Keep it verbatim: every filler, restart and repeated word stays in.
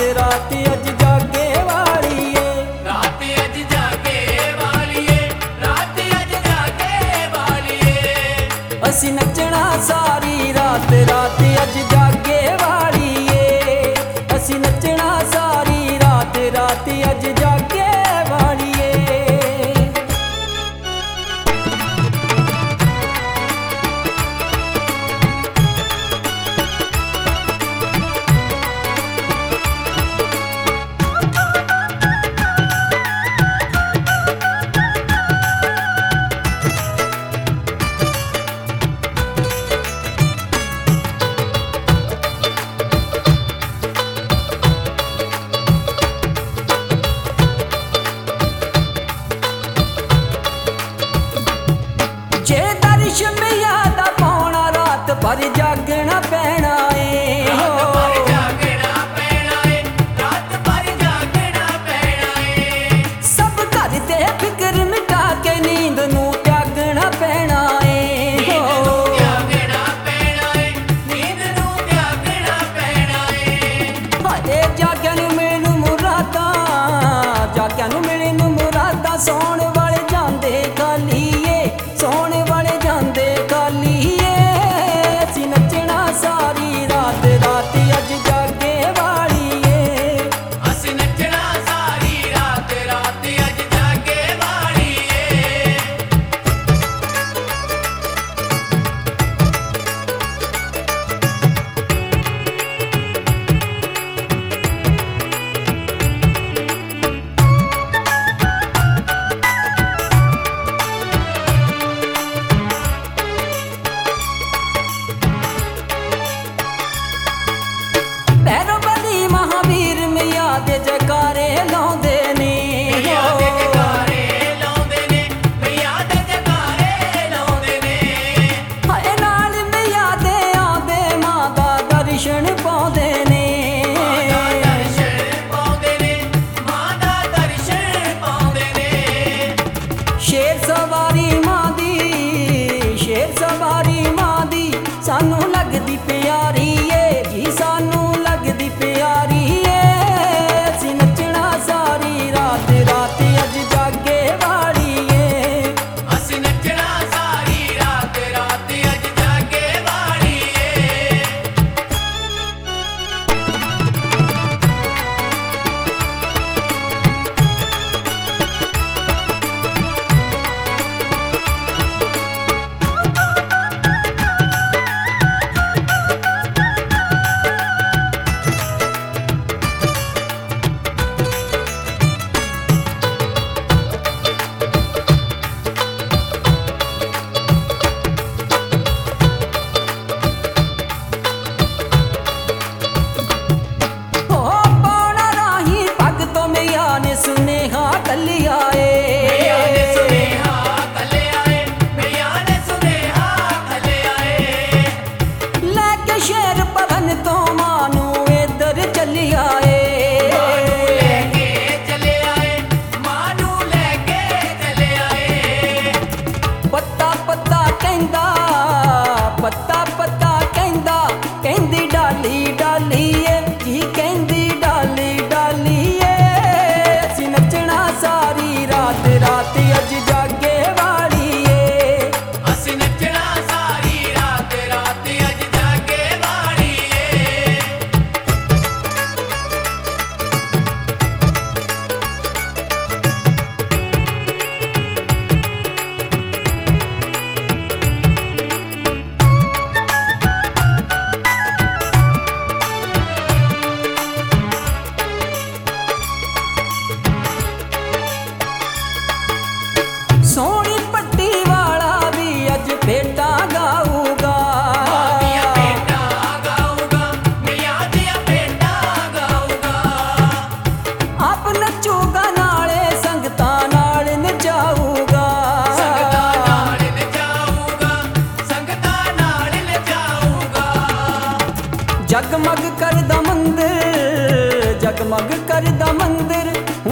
रात अज जागे वालिए, रात अज जागे वालिए, रात अज जागे वालिए। असी नचना सारी रात रात अज जागे वालिए, असी नचना सारी रात रात अज जागे वालिए। जे दर्श मैया दा पाउणा रात भर जागना पैना ए, रात भर जागना पैना है, रात भर जागना पैना है। सब घर दे फिक्र मिटा के नींद नू त्यागना पैना ए, नींद नू त्यागना पैना है, नींद नू त्यागना पैना है। हाए जाग्या नू मिलण मुरादां, जाग्या नू मिलण मुरादां, सौण वाले जांदे खालीए, सौण वाले जांदे खालीए। असी नचना सारी रात रात अज जागे वालिए, असी नचना सारी रात रात अज जागे वालिए। भैरो बली महावीर मैया दे जयकारे लाउंदे ने, मैया दे जयकारे लाउंदे ने, मैया दे जयकारे लाउंदे ने। हाए नाल मैया दे आंदे मां दा दर्शन पाउंदे ने, मां दा दर्शन पाउंदे ने, मां दा दर्शन पाउंदे ने। शेर सवारी मां दी, शेर सवारी मां दी सानू लगदी प्यारी ए जी, सानू लगदी प्यारी ए। असी नचना सारी रात रात अज जागे वालिए, असी नचना सारी रात रात अज जागे वालिए। ओ पौड़ा राही भगतों मैया ने सुनेहा कलिया मैया ने ए, सुनेहा कले आए, मैया ने सुनेहा कले आए। लैके शेर भवन तो मानू इधर चलिया मानू ए, लेके चले आए, मानू लेके चले आए। पत्ता पत्ता कहंदा, पत्ता पत्ता कहंदा, कहंदी डाली डाली ए जी, कहंदी डाली डाली ए। असी नचना सारी रात रात अज जागे वालिए, असी नचना सारी रात रात अज जागे वालिए। सोनी पट्टी वाला भी अज बेटा गाऊगा, दिया बेटा गाऊगा, मैया दिया बेटा गाऊगा। आप नचूगा नाले संगतां नाल नचाऊगा, संगतां नाल नचाऊगा, संगतां नाल नचाऊगा। जगमग करदा मंदिर, जगमग करदा मंदिर,